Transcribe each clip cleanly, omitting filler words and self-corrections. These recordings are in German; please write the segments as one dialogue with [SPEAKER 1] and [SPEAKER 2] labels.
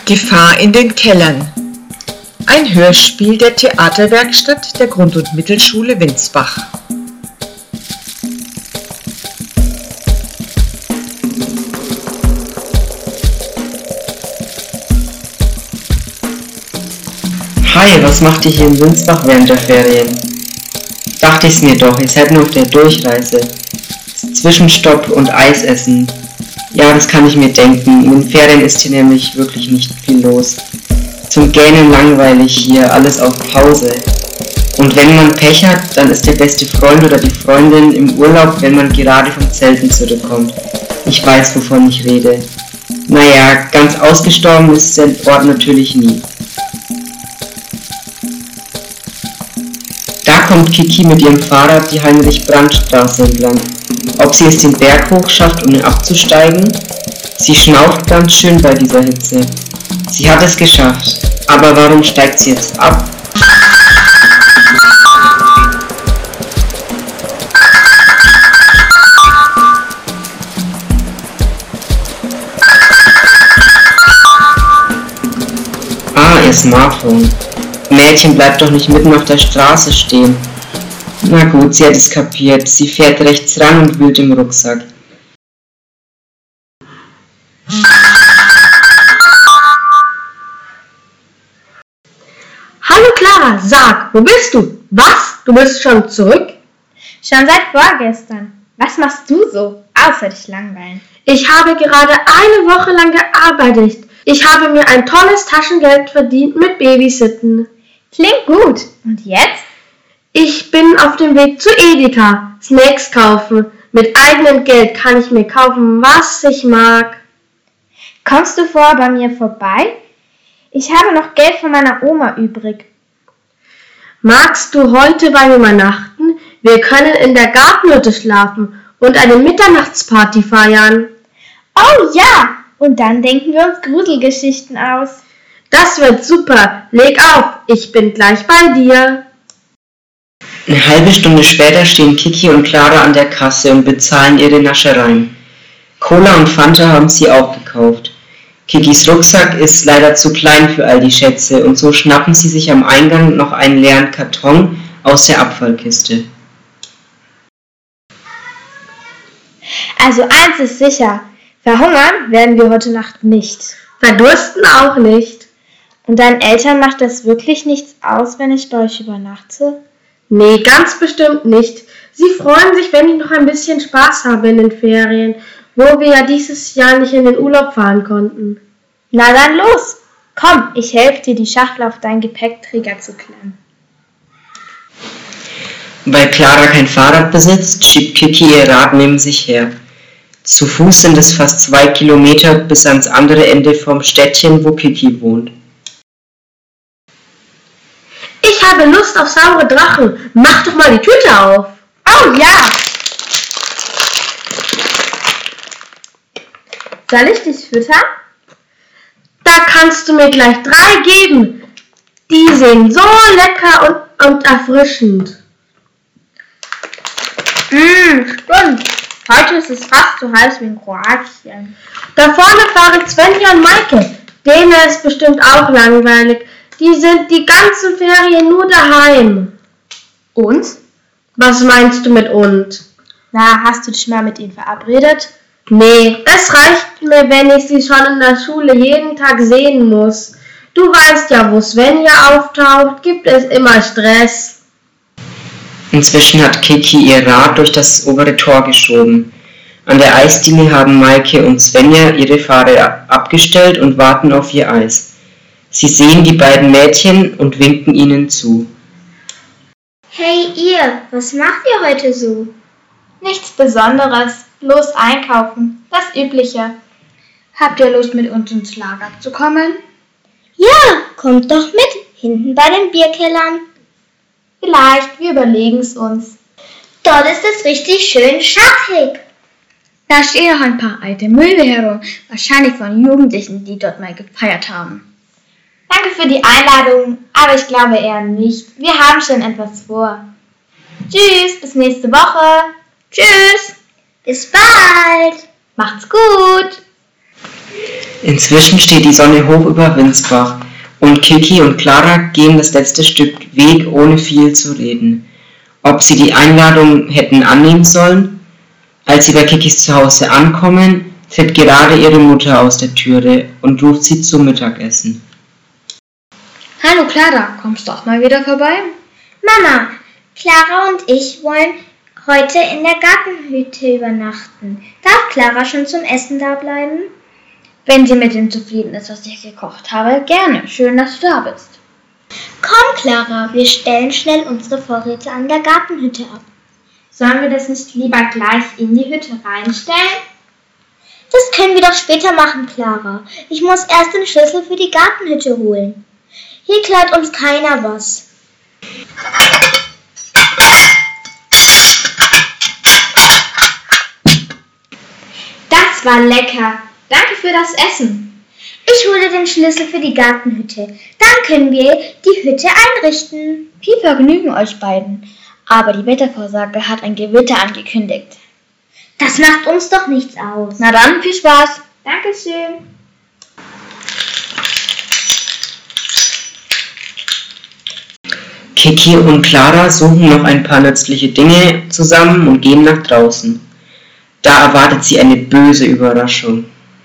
[SPEAKER 1] Gefahr in den Kellern. Ein Hörspiel der Theaterwerkstatt der Grund- und Mittelschule Winsbach.
[SPEAKER 2] Hi, was macht ihr hier in Winsbach während der Ferien? Dachte ich's mir doch, ihr seid nur auf der Durchreise. Zwischenstopp und Eis essen. Ja, das kann ich mir denken. In den Ferien ist hier nämlich wirklich nicht viel los. Zum Gähnen langweilig hier, alles auf Pause. Und wenn man Pech hat, dann ist der beste Freund oder die Freundin im Urlaub, wenn man gerade vom Zelten zurückkommt. Ich weiß, wovon ich rede. Naja, ganz ausgestorben ist der Ort natürlich nie. Da kommt Kiki mit ihrem Fahrrad die Heinrich-Brandt-Straße entlang. Ob sie es den Berg hoch schafft, um ihn abzusteigen? Sie schnauft ganz schön bei dieser Hitze. Sie hat es geschafft. Aber warum steigt sie jetzt ab? Ah, ihr Smartphone. Mädchen bleibt doch nicht mitten auf der Straße stehen. Na gut, sie hat es kapiert. Sie fährt rechts ran und wühlt im Rucksack.
[SPEAKER 3] Hallo Clara, sag, wo bist du? Was? Du bist schon zurück?
[SPEAKER 4] Schon seit vorgestern. Was machst du so, außer dich langweilen?
[SPEAKER 3] Ich habe gerade eine Woche lang gearbeitet. Ich habe mir ein tolles Taschengeld verdient mit Babysitten.
[SPEAKER 4] Klingt gut. Und jetzt?
[SPEAKER 3] Ich bin auf dem Weg zu Edeka. Snacks kaufen. Mit eigenem Geld kann ich mir kaufen, was ich mag.
[SPEAKER 4] Kommst du bei mir vorbei? Ich habe noch Geld von meiner Oma übrig.
[SPEAKER 3] Magst du heute bei mir übernachten? Wir können in der Gartenhütte schlafen und eine Mitternachtsparty feiern.
[SPEAKER 4] Oh ja! Und dann denken wir uns Gruselgeschichten aus.
[SPEAKER 3] Das wird super. Leg auf, ich bin gleich bei dir.
[SPEAKER 2] Eine halbe Stunde später stehen Kiki und Clara an der Kasse und bezahlen ihre Naschereien. Cola und Fanta haben sie auch gekauft. Kikis Rucksack ist leider zu klein für all die Schätze und so schnappen sie sich am Eingang noch einen leeren Karton aus der Abfallkiste.
[SPEAKER 4] Also eins ist sicher, verhungern werden wir heute Nacht nicht.
[SPEAKER 3] Verdursten auch nicht.
[SPEAKER 4] Und deinen Eltern macht das wirklich nichts aus, wenn ich bei euch übernachte?
[SPEAKER 3] Nee, ganz bestimmt nicht. Sie freuen sich, wenn ich noch ein bisschen Spaß habe in den Ferien, wo wir ja dieses Jahr nicht in den Urlaub fahren konnten.
[SPEAKER 4] Na dann los! Komm, ich helfe dir, die Schachtel auf deinen Gepäckträger zu klemmen.
[SPEAKER 2] Weil Clara kein Fahrrad besitzt, schiebt Kiki ihr Rad neben sich her. Zu Fuß sind es fast 2 Kilometer bis ans andere Ende vom Städtchen, wo Kiki wohnt.
[SPEAKER 3] Ich habe Lust auf saure Drachen. Mach doch mal die Tüte auf.
[SPEAKER 4] Oh ja! Soll ich dich füttern?
[SPEAKER 3] Da kannst du mir gleich 3 geben. Die sehen so lecker und erfrischend.
[SPEAKER 4] Stimmt. Heute ist es fast so heiß wie in Kroatien.
[SPEAKER 3] Da vorne fahren Svenja und Maike. Denen ist bestimmt auch langweilig. Die sind die ganzen Ferien nur daheim.
[SPEAKER 4] Und?
[SPEAKER 3] Was meinst du mit und?
[SPEAKER 4] Na, hast du dich mal mit ihnen verabredet?
[SPEAKER 3] Nee, es reicht mir, wenn ich sie schon in der Schule jeden Tag sehen muss. Du weißt ja, wo Svenja auftaucht, gibt es immer Stress.
[SPEAKER 2] Inzwischen hat Kiki ihr Rad durch das obere Tor geschoben. An der Eisdiele haben Maike und Svenja ihre Fahrräder abgestellt und warten auf ihr Eis. Sie sehen die beiden Mädchen und winken ihnen zu.
[SPEAKER 5] Hey ihr, was macht ihr heute so?
[SPEAKER 4] Nichts Besonderes, bloß einkaufen, das Übliche. Habt ihr Lust, mit uns ins Lager zu kommen?
[SPEAKER 5] Ja, kommt doch mit, hinten bei den Bierkellern.
[SPEAKER 4] Vielleicht, wir überlegen's uns.
[SPEAKER 5] Dort ist es richtig schön schattig.
[SPEAKER 4] Da stehen noch ein paar alte Möbel herum, wahrscheinlich von Jugendlichen, die dort mal gefeiert haben. Danke für die Einladung, aber ich glaube eher nicht. Wir haben schon etwas vor. Tschüss, bis nächste Woche. Tschüss.
[SPEAKER 5] Bis bald.
[SPEAKER 4] Macht's gut.
[SPEAKER 2] Inzwischen steht die Sonne hoch über Windsbach und Kiki und Clara gehen das letzte Stück Weg, ohne viel zu reden. Ob sie die Einladung hätten annehmen sollen? Als sie bei Kikis Zuhause ankommen, tritt gerade ihre Mutter aus der Türe und ruft sie zum Mittagessen.
[SPEAKER 4] Hallo Clara, kommst du auch mal wieder vorbei?
[SPEAKER 5] Mama, Clara und ich wollen heute in der Gartenhütte übernachten. Darf Clara schon zum Essen da bleiben?
[SPEAKER 4] Wenn sie mit dem zufrieden ist, was ich gekocht habe, gerne. Schön, dass du da bist.
[SPEAKER 5] Komm, Clara, wir stellen schnell unsere Vorräte an der Gartenhütte ab.
[SPEAKER 3] Sollen wir das nicht lieber gleich in die Hütte reinstellen?
[SPEAKER 5] Das können wir doch später machen, Clara. Ich muss erst den Schlüssel für die Gartenhütte holen. Hier klaut uns keiner was.
[SPEAKER 3] Das war lecker. Danke für das Essen.
[SPEAKER 5] Ich hole den Schlüssel für die Gartenhütte. Dann können wir die Hütte einrichten.
[SPEAKER 4] Viel Vergnügen euch beiden. Aber die Wettervorsage hat ein Gewitter angekündigt.
[SPEAKER 5] Das macht uns doch nichts aus.
[SPEAKER 4] Na dann, viel Spaß.
[SPEAKER 3] Dankeschön.
[SPEAKER 2] Kiki und Clara suchen noch ein paar nützliche Dinge zusammen und gehen nach draußen. Da erwartet sie eine böse Überraschung.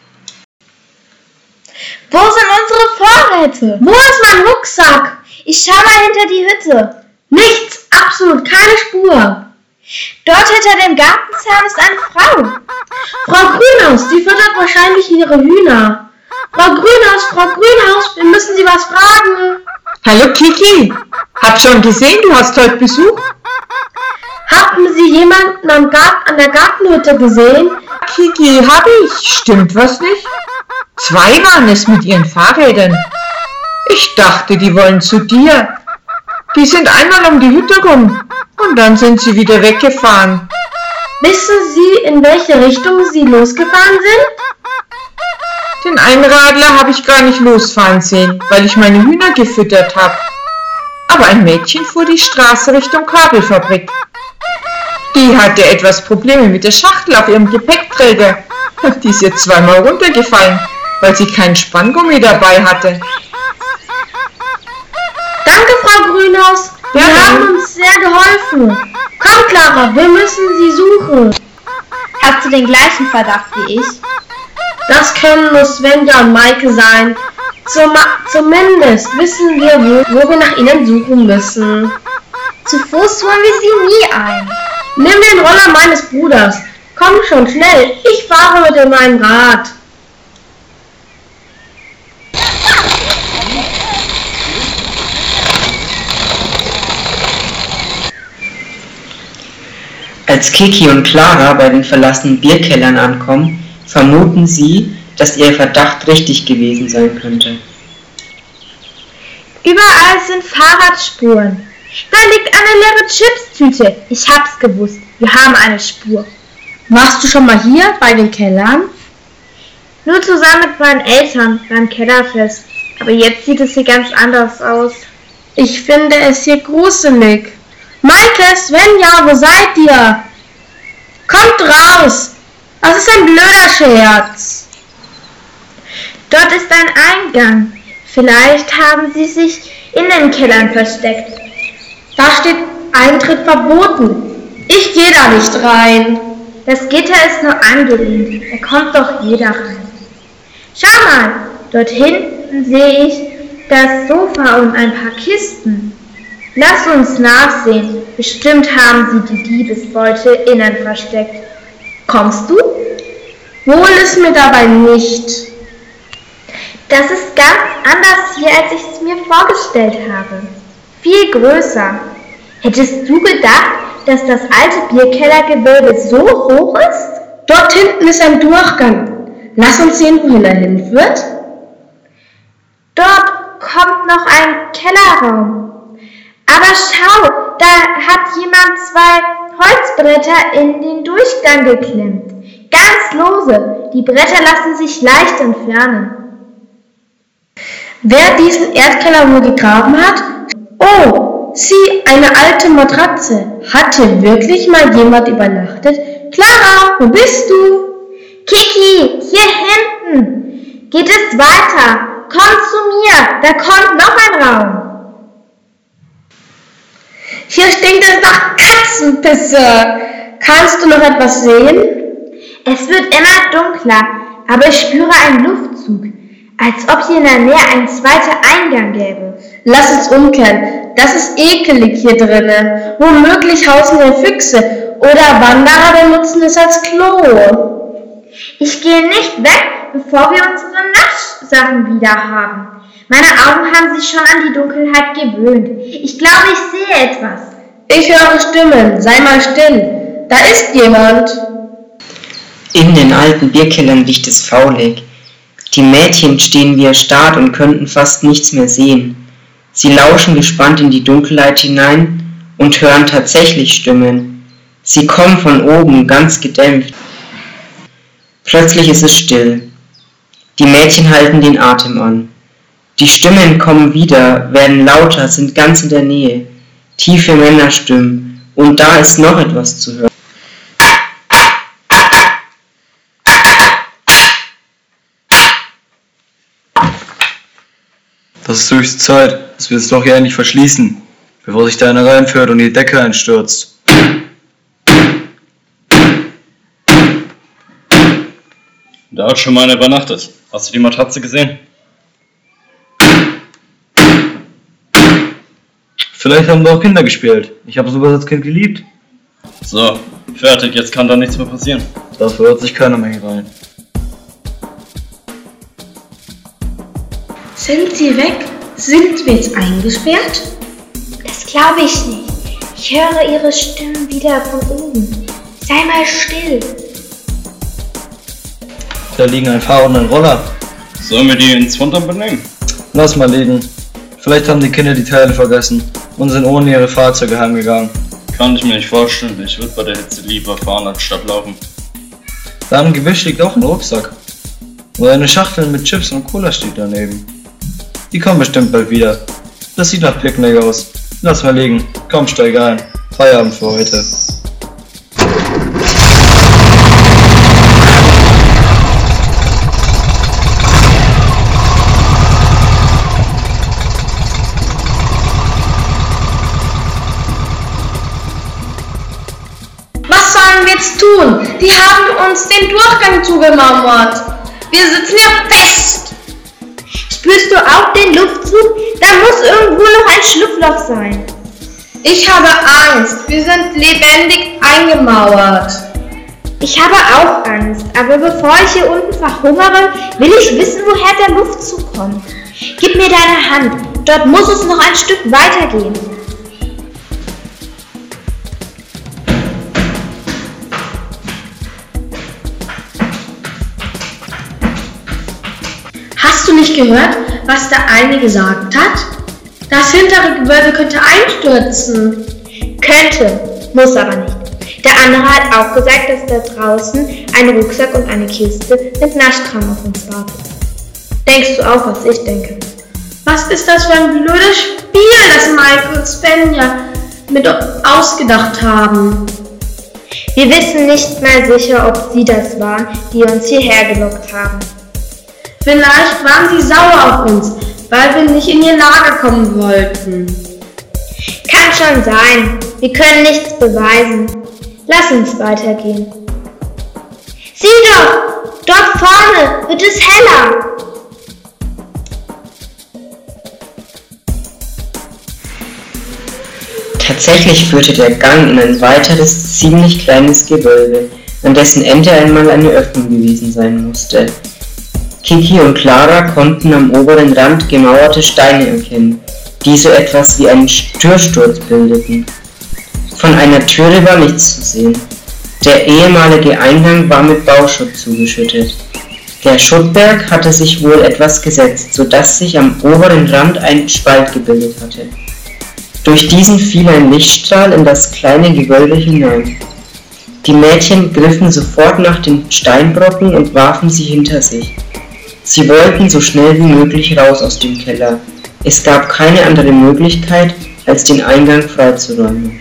[SPEAKER 4] Wo sind unsere Vorräte?
[SPEAKER 3] Wo ist mein Rucksack?
[SPEAKER 4] Ich schau mal hinter die Hütte.
[SPEAKER 3] Nichts, absolut keine Spur.
[SPEAKER 4] Dort hinter dem Gartenzaun ist eine Frau.
[SPEAKER 3] Frau Grünhaus, die füttert wahrscheinlich ihre Hühner. Frau Grünhaus, wir müssen Sie was fragen.
[SPEAKER 1] Hallo Kiki, hab schon gesehen, du hast heute Besuch.
[SPEAKER 3] Haben Sie jemanden an der Gartenhütte gesehen?
[SPEAKER 1] Kiki, hab ich. Stimmt was nicht? 2 waren es mit ihren Fahrrädern. Ich dachte, die wollen zu dir. Die sind einmal um die Hütte rum und dann sind sie wieder weggefahren.
[SPEAKER 3] Wissen Sie, in welche Richtung Sie losgefahren sind?
[SPEAKER 1] Den Einradler habe ich gar nicht losfahren sehen, weil ich meine Hühner gefüttert habe. Aber ein Mädchen fuhr die Straße Richtung Kabelfabrik. Die hatte etwas Probleme mit der Schachtel auf ihrem Gepäckträger. Die ist jetzt 2-mal runtergefallen, weil sie keinen Spanngummi dabei hatte.
[SPEAKER 3] Danke, Frau Grünhaus. Sie haben uns sehr geholfen. Komm, Clara, wir müssen Sie suchen.
[SPEAKER 4] Hast du den gleichen Verdacht wie ich?
[SPEAKER 3] Das können nur Svenja und Maike sein. Zumindest wissen wir, wo wir nach ihnen suchen müssen.
[SPEAKER 4] Zu Fuß holen wir sie nie ein.
[SPEAKER 3] Nimm den Roller meines Bruders. Komm schon schnell, ich fahre mit meinem Rad.
[SPEAKER 2] Als Kiki und Clara bei den verlassenen Bierkellern ankommen, vermuten sie, dass ihr Verdacht richtig gewesen sein könnte.
[SPEAKER 3] Überall sind Fahrradspuren. Da liegt eine leere Chipstüte. Ich hab's gewusst. Wir haben eine Spur. Warst du schon mal hier bei den Kellern? Nur zusammen mit meinen Eltern beim Kellerfest. Aber jetzt sieht es hier ganz anders aus. Ich finde es hier gruselig. Maike, Svenja, wo seid ihr? Kommt raus! Das ist ein blöder Scherz. Dort ist ein Eingang. Vielleicht haben sie sich in den Kellern versteckt. Da steht Eintritt verboten. Ich gehe da nicht rein. Das Gitter ist nur angelehnt. Da kommt doch jeder rein. Schau mal, dort hinten sehe ich das Sofa und ein paar Kisten. Lass uns nachsehen. Bestimmt haben sie die Diebesbeute innen versteckt. Kommst du? Wohl ist mir dabei nicht. Das ist ganz anders hier, als ich es mir vorgestellt habe. Viel größer. Hättest du gedacht, dass das alte Bierkellergewölbe so hoch ist? Dort hinten ist ein Durchgang. Lass uns sehen, wohin er hinführt. Dort kommt noch ein Kellerraum. Aber schau, da hat jemand 2 Holzbretter in den Durchgang geklemmt. Ganz lose. Die Bretter lassen sich leicht entfernen. Wer diesen Erdkeller wohl gegraben hat? Oh, sieh, eine alte Matratze. Hat hier wirklich mal jemand übernachtet? Clara, wo bist du? Kiki, hier hinten. geht es weiter. Komm zu mir, da kommt noch ein Raum. Hier stinkt es nach Katzenpisse. Kannst du noch etwas sehen? Es wird immer dunkler, aber ich spüre einen Luftzug, als ob hier in der Nähe ein zweiter Eingang gäbe. Lass uns umkehren. Das ist ekelig hier drinnen. Womöglich hausen hier Füchse oder Wanderer benutzen es als Klo. Ich gehe nicht weg, bevor wir unsere Nachtsachen wieder haben. Meine Augen haben sich schon an die Dunkelheit gewöhnt. Ich glaube, ich sehe etwas. Ich höre Stimmen. Sei mal still. Da ist jemand.
[SPEAKER 2] In den alten Bierkellern riecht es faulig. Die Mädchen stehen wie erstarrt und könnten fast nichts mehr sehen. Sie lauschen gespannt in die Dunkelheit hinein und hören tatsächlich Stimmen. Sie kommen von oben, ganz gedämpft. Plötzlich ist es still. Die Mädchen halten den Atem an. Die Stimmen kommen wieder, werden lauter, sind ganz in der Nähe. Tiefe Männerstimmen. Und da ist noch etwas zu hören.
[SPEAKER 6] Das ist höchste Zeit, dass wir es doch hier endlich verschließen, bevor sich da einer reinfährt und die Decke einstürzt.
[SPEAKER 7] Da hat schon mal einer übernachtet. Hast du die Matratze gesehen?
[SPEAKER 6] Vielleicht haben da auch Kinder gespielt. Ich habe sowas als Kind geliebt.
[SPEAKER 7] So, fertig, jetzt kann da nichts mehr passieren.
[SPEAKER 6] Dafür hört sich keiner mehr hier rein.
[SPEAKER 3] Sind sie weg? Sind wir jetzt eingesperrt?
[SPEAKER 5] Das glaube ich nicht. Ich höre ihre Stimmen wieder von oben. Sei mal still.
[SPEAKER 6] Da liegen ein Fahrrad und ein Roller.
[SPEAKER 7] Sollen wir die ins Futtern benehmen?
[SPEAKER 6] Lass mal liegen. Vielleicht haben die Kinder die Teile vergessen und sind ohne ihre Fahrzeuge heimgegangen.
[SPEAKER 7] Kann ich mir nicht vorstellen. Ich würde bei der Hitze lieber fahren als statt laufen.
[SPEAKER 6] Da im Gebüsch liegt auch ein Rucksack. Und eine Schachtel mit Chips und Cola steht daneben. Die kommen bestimmt bald wieder. Das sieht nach Picknick aus. Lass mal liegen. Komm, steig ein. Feierabend für heute.
[SPEAKER 3] Was sollen wir jetzt tun? Die haben uns den Durchgang zugemauert. Wir sitzen ja fest.
[SPEAKER 5] Spürst du auch den Luftzug? Da muss irgendwo noch ein Schlupfloch sein.
[SPEAKER 3] Ich habe Angst. Wir sind lebendig eingemauert.
[SPEAKER 5] Ich habe auch Angst, aber bevor ich hier unten verhungere, will ich wissen, woher der Luftzug kommt. Gib mir deine Hand. Dort muss es noch ein Stück weitergehen.
[SPEAKER 3] Hast du nicht gehört, was der eine gesagt hat? Das hintere Gewölbe könnte einstürzen.
[SPEAKER 5] Könnte, muss aber nicht. Der andere hat auch gesagt, dass da draußen ein Rucksack und eine Kiste mit Naschkram auf uns wartet. Denkst du auch, was ich denke?
[SPEAKER 3] Was ist das für ein blödes Spiel, das Michael und Svenja mit ausgedacht haben?
[SPEAKER 5] Wir wissen nicht mal sicher, ob sie das waren, die uns hierher gelockt haben.
[SPEAKER 3] Vielleicht waren sie sauer auf uns, weil wir nicht in ihr Lager kommen wollten.
[SPEAKER 5] Kann schon sein. Wir können nichts beweisen. Lass uns weitergehen. Sieh doch! Dort vorne wird es heller.
[SPEAKER 2] Tatsächlich führte der Gang in ein weiteres, ziemlich kleines Gewölbe, an dessen Ende einmal eine Öffnung gewesen sein musste. Kiki und Clara konnten am oberen Rand gemauerte Steine erkennen, die so etwas wie einen Türsturz bildeten. Von einer Türe war nichts zu sehen. Der ehemalige Eingang war mit Bauschutt zugeschüttet. Der Schuttberg hatte sich wohl etwas gesetzt, so dass sich am oberen Rand ein Spalt gebildet hatte. Durch diesen fiel ein Lichtstrahl in das kleine Gewölbe hinein. Die Mädchen griffen sofort nach den Steinbrocken und warfen sie hinter sich. Sie wollten so schnell wie möglich raus aus dem Keller. Es gab keine andere Möglichkeit, als den Eingang freizuräumen.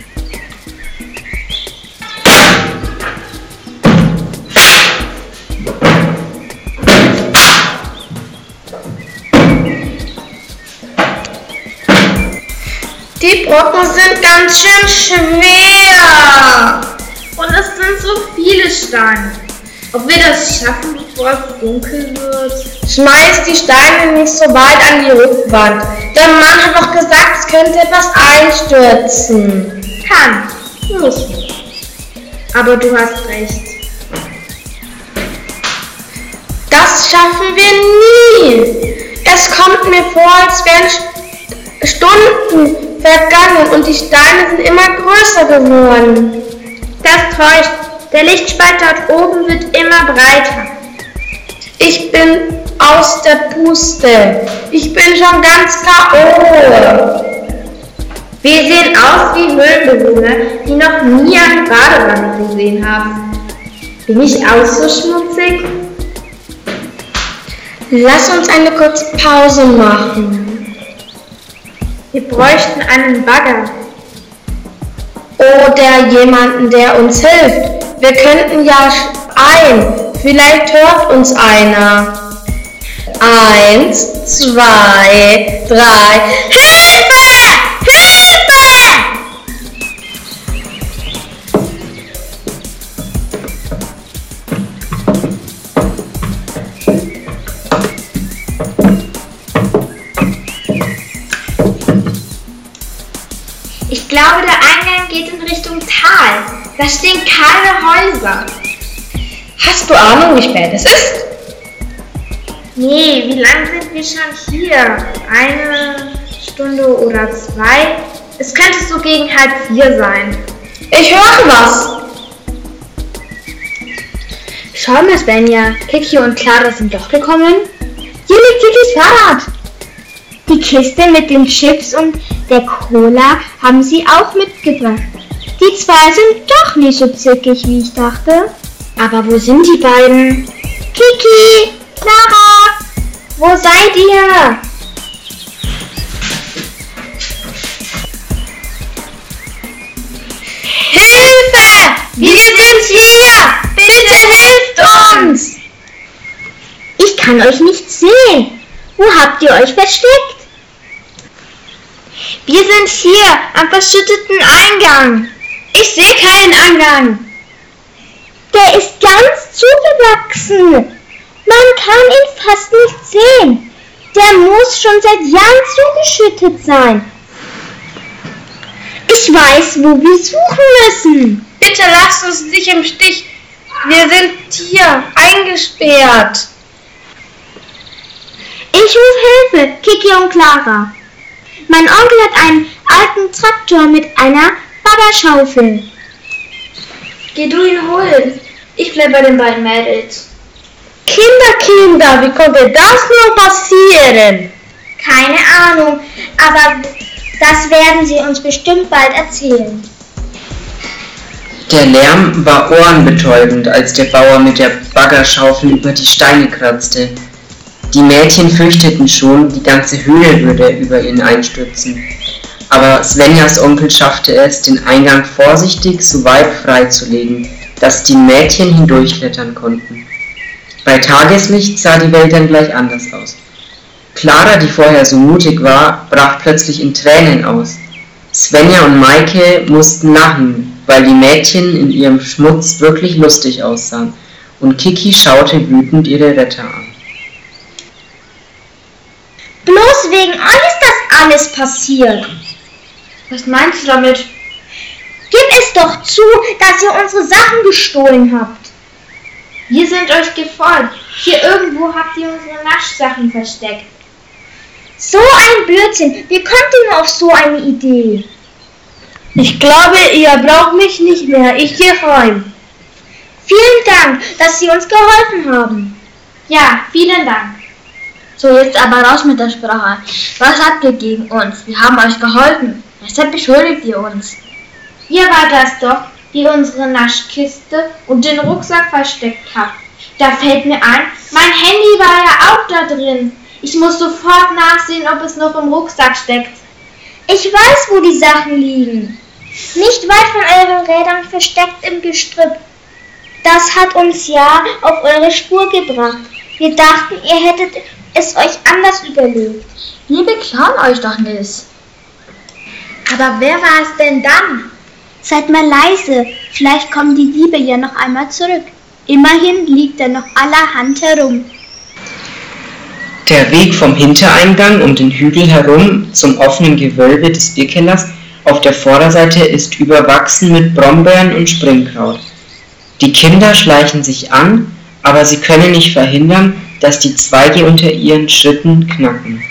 [SPEAKER 5] Die Brocken sind ganz schön schwer.
[SPEAKER 3] Und es sind so viele Steine. Ob wir das schaffen, bevor es dunkel wird?
[SPEAKER 5] Schmeiß die Steine nicht so weit an die Rückwand. Der Mann hat doch gesagt, es könnte etwas einstürzen.
[SPEAKER 3] Kann, muss nicht. Aber du hast recht.
[SPEAKER 5] Das schaffen wir nie. Es kommt mir vor, als wären Stunden vergangen und die Steine sind immer größer geworden.
[SPEAKER 3] Das täuscht. Der Lichtspalt dort oben wird immer breiter.
[SPEAKER 5] Ich bin aus der Puste. Ich bin schon ganz K.O.
[SPEAKER 3] Wir sehen aus wie Höhlenbewohner, die noch nie eine Badewanne gesehen haben. Bin ich auch so schmutzig?
[SPEAKER 5] Lass uns eine kurze Pause machen.
[SPEAKER 3] Wir bräuchten einen Bagger.
[SPEAKER 5] Oder jemanden, der uns hilft. Wir könnten ja vielleicht hört uns einer. 1, 2, 3. Hilfe! Hilfe!
[SPEAKER 4] Ich glaube, der Eingang geht in Richtung Tal. Da stehen keine Häuser.
[SPEAKER 5] Hast du Ahnung, wie spät es ist?
[SPEAKER 3] Nee, wie lange sind wir schon hier? 1 Stunde oder 2? Es könnte so gegen 3:30 sein.
[SPEAKER 5] Ich höre was.
[SPEAKER 4] Schau mal, Svenja. Kiki und Clara sind doch gekommen. Hier liegt Kikis Fahrrad. Die Kiste mit den Chips und der Cola haben sie auch mitgebracht. Die zwei sind doch nicht so zickig, wie ich dachte. Aber wo sind die beiden? Kiki! Clara! Wo seid ihr?
[SPEAKER 5] Hilfe! Wir sind hier! Bitte hilft uns!
[SPEAKER 4] Ich kann euch nicht sehen. Wo habt ihr euch versteckt?
[SPEAKER 3] Wir sind hier am verschütteten Eingang.
[SPEAKER 5] Ich sehe keinen Eingang.
[SPEAKER 4] Der ist ganz zugewachsen. Man kann ihn fast nicht sehen. Der muss schon seit Jahren zugeschüttet sein. Ich weiß, wo wir suchen müssen.
[SPEAKER 5] Bitte lasst uns nicht im Stich. Wir sind hier eingesperrt.
[SPEAKER 4] Ich rufe Hilfe, Kiki und Clara. Mein Onkel hat einen alten Traktor mit einer Baggerschaufel.
[SPEAKER 3] Geh du ihn holen. Ich bleib bei den beiden Mädels.
[SPEAKER 5] Kinder, wie konnte das nur passieren?
[SPEAKER 4] Keine Ahnung, aber das werden sie uns bestimmt bald erzählen.
[SPEAKER 2] Der Lärm war ohrenbetäubend, als der Bauer mit der Baggerschaufel über die Steine kratzte. Die Mädchen fürchteten schon, die ganze Höhle würde über ihnen einstürzen. Aber Svenjas Onkel schaffte es, den Eingang vorsichtig so weit freizulegen, dass die Mädchen hindurchklettern konnten. Bei Tageslicht sah die Welt dann gleich anders aus. Clara, die vorher so mutig war, brach plötzlich in Tränen aus. Svenja und Maike mussten lachen, weil die Mädchen in ihrem Schmutz wirklich lustig aussahen, und Kiki schaute wütend ihre Retter an.
[SPEAKER 4] Bloß wegen euch ist das alles passiert.
[SPEAKER 3] Was meinst du damit?
[SPEAKER 4] Gib es doch zu, dass ihr unsere Sachen gestohlen habt.
[SPEAKER 3] Wir sind euch gefolgt. Hier irgendwo habt ihr unsere Naschsachen versteckt.
[SPEAKER 4] So ein Blödsinn. Wie kommt ihr nur auf so eine Idee?
[SPEAKER 5] Ich glaube, ihr braucht mich nicht mehr. Ich gehe heim.
[SPEAKER 4] Vielen Dank, dass Sie uns geholfen haben.
[SPEAKER 3] Ja, vielen Dank.
[SPEAKER 4] So, jetzt aber raus mit der Sprache. Was habt ihr gegen uns? Wir haben euch geholfen. Weshalb beschuldigt ihr uns?
[SPEAKER 3] Ihr wart das doch, die unsere Naschkiste und den Rucksack versteckt habt. Da fällt mir ein, mein Handy war ja auch da drin. Ich muss sofort nachsehen, ob es noch im Rucksack steckt.
[SPEAKER 4] Ich weiß, wo die Sachen liegen. Nicht weit von euren Rädern versteckt im Gestrüpp. Das hat uns ja auf eure Spur gebracht. Wir dachten, ihr hättet es euch anders überlegt. Wir beklagen euch doch nicht.
[SPEAKER 3] Aber wer war es denn dann?
[SPEAKER 5] Seid mal leise, vielleicht kommen die Diebe ja noch einmal zurück. Immerhin liegt da noch allerhand herum.
[SPEAKER 2] Der Weg vom Hintereingang um den Hügel herum zum offenen Gewölbe des Bierkellers auf der Vorderseite ist überwachsen mit Brombeeren und Springkraut. Die Kinder schleichen sich an, aber sie können nicht verhindern, dass die Zweige unter ihren Schritten knacken.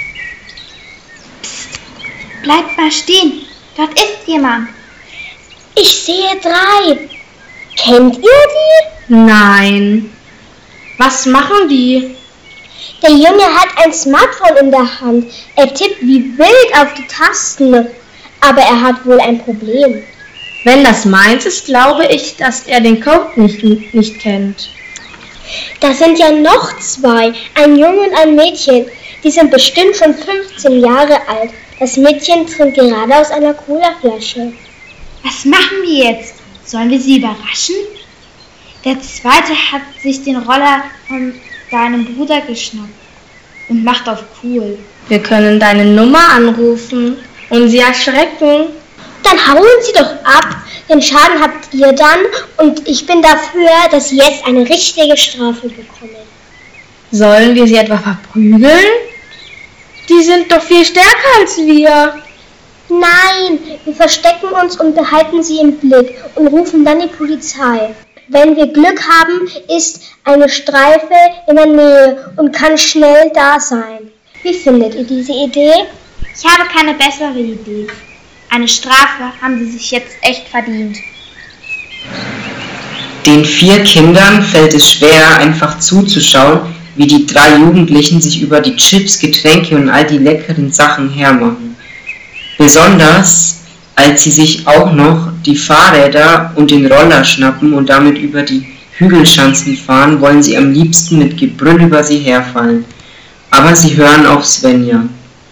[SPEAKER 5] Bleibt mal stehen, dort ist jemand. Ich sehe 3. Kennt ihr die?
[SPEAKER 3] Nein. Was machen die?
[SPEAKER 5] Der Junge hat ein Smartphone in der Hand. Er tippt wie wild auf die Tasten. Aber er hat wohl ein Problem.
[SPEAKER 3] Wenn das meins ist, glaube ich, dass er den Code nicht kennt.
[SPEAKER 5] Da sind ja noch 2, ein Junge und ein Mädchen. Die sind bestimmt schon 15 Jahre alt. Das Mädchen trinkt gerade aus einer Colaflasche.
[SPEAKER 4] Was machen wir jetzt? Sollen wir sie überraschen? Der Zweite hat sich den Roller von deinem Bruder geschnappt und macht auf cool.
[SPEAKER 3] Wir können deine Nummer anrufen und sie erschrecken.
[SPEAKER 5] Dann hauen sie doch ab. Den Schaden habt ihr dann und ich bin dafür, dass sie jetzt eine richtige Strafe bekommen.
[SPEAKER 3] Sollen wir sie etwa verprügeln? Die sind doch viel stärker als wir.
[SPEAKER 5] Nein, wir verstecken uns und behalten sie im Blick und rufen dann die Polizei. Wenn wir Glück haben, ist eine Streife in der Nähe und kann schnell da sein. Wie findet ihr diese Idee?
[SPEAKER 4] Ich habe keine bessere Idee. Eine Strafe haben sie sich jetzt echt verdient.
[SPEAKER 2] Den 4 Kindern fällt es schwer, einfach zuzuschauen, wie die 3 Jugendlichen sich über die Chips, Getränke und all die leckeren Sachen hermachen. Besonders, als sie sich auch noch die Fahrräder und den Roller schnappen und damit über die Hügelschanzen fahren, wollen sie am liebsten mit Gebrüll über sie herfallen. Aber sie hören auf Svenja.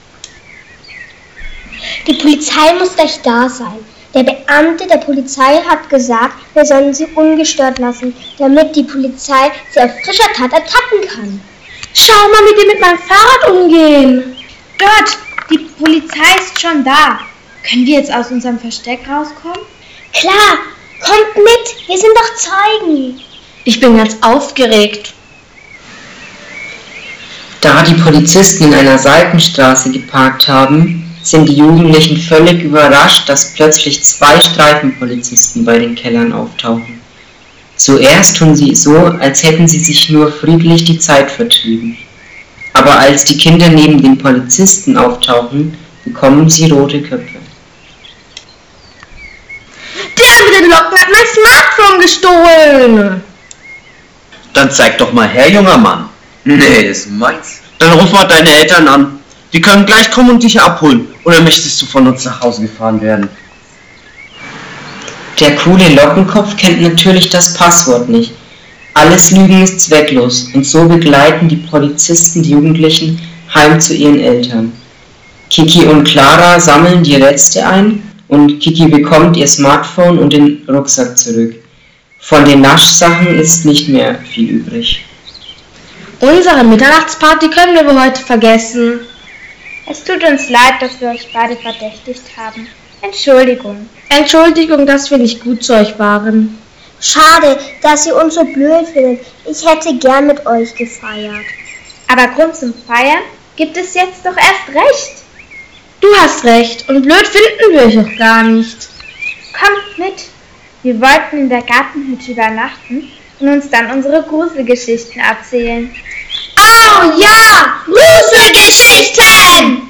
[SPEAKER 5] Die Polizei muss gleich da sein. Der Beamte der Polizei hat gesagt, wir sollen sie ungestört lassen, damit die Polizei sie auf frischer Tat ertappen kann.
[SPEAKER 3] Schau mal, wie die mit meinem Fahrrad umgehen.
[SPEAKER 4] Dort, die Polizei ist schon da. Können wir jetzt aus unserem Versteck rauskommen?
[SPEAKER 5] Klar, kommt mit, wir sind doch Zeugen.
[SPEAKER 3] Ich bin ganz aufgeregt.
[SPEAKER 2] Da die Polizisten in einer Seitenstraße geparkt haben, sind die Jugendlichen völlig überrascht, dass plötzlich 2 Streifenpolizisten bei den Kellern auftauchen. Zuerst tun sie so, als hätten sie sich nur friedlich die Zeit vertrieben. Aber als die Kinder neben den Polizisten auftauchen, bekommen sie rote Köpfe.
[SPEAKER 3] Der mit den Locken hat mein Smartphone gestohlen.
[SPEAKER 8] Dann zeig doch mal her, junger Mann. Nee, das ist meins. Dann ruf mal deine Eltern an. Die können gleich kommen und dich abholen. Oder möchtest du von uns nach Hause gefahren werden?
[SPEAKER 2] Der coole Lockenkopf kennt natürlich das Passwort nicht. Alles Lügen ist zwecklos und so begleiten die Polizisten die Jugendlichen heim zu ihren Eltern. Kiki und Clara sammeln die Reste ein und Kiki bekommt ihr Smartphone und den Rucksack zurück. Von den Naschsachen ist nicht mehr viel übrig.
[SPEAKER 3] Unsere Mitternachtsparty können wir wohl heute vergessen.
[SPEAKER 4] Es tut uns leid, dass wir euch beide verdächtigt haben. Entschuldigung.
[SPEAKER 3] Entschuldigung, dass wir nicht gut zu euch waren.
[SPEAKER 5] Schade, dass ihr uns so blöd findet. Ich hätte gern mit euch gefeiert.
[SPEAKER 4] Aber Grund zum Feiern gibt es jetzt doch erst recht.
[SPEAKER 3] Du hast recht und blöd finden wir euch auch gar nicht.
[SPEAKER 4] Kommt mit. Wir wollten in der Gartenhütte übernachten und uns dann unsere Gruselgeschichten erzählen.
[SPEAKER 5] Oh ja, Gruselgeschichten!